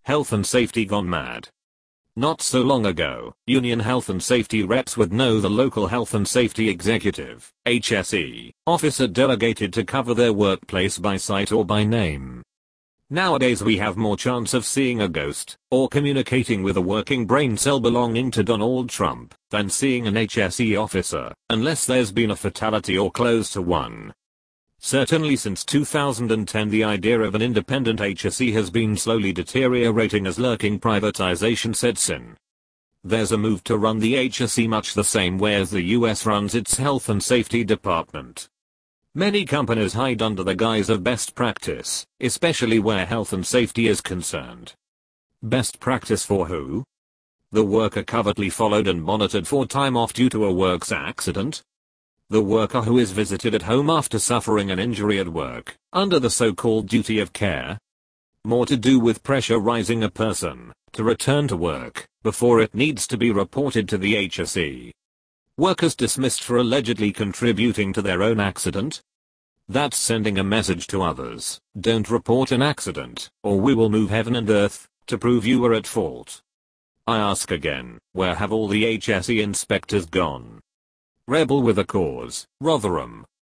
Health and safety gone mad. Not so long ago, union health and safety reps would know the local health and safety executive, HSE, officer delegated to cover their workplace by sight or by name. Nowadays we have more chance of seeing a ghost, or communicating with a working brain cell belonging to Donald Trump, than seeing an HSE officer, unless there's been a fatality or close to one. Certainly since 2010 the idea of an independent HSE has been slowly deteriorating as lurking privatization sets in. There's a move to run the HSE much the same way as the US runs its health and safety department. Many companies hide under the guise of best practice, especially where health and safety is concerned. Best practice for who? The worker covertly followed and monitored for time off due to a works accident? The worker who is visited at home after suffering an injury at work, under the so-called duty of care? More to do with pressurizing a person to return to work before it needs to be reported to the HSE. Workers dismissed for allegedly contributing to their own accident? That's sending a message to others: don't report an accident, or we will move heaven and earth to prove you were at fault. I ask again, where have all the HSE inspectors gone? Rebel with a cause, Rotherham,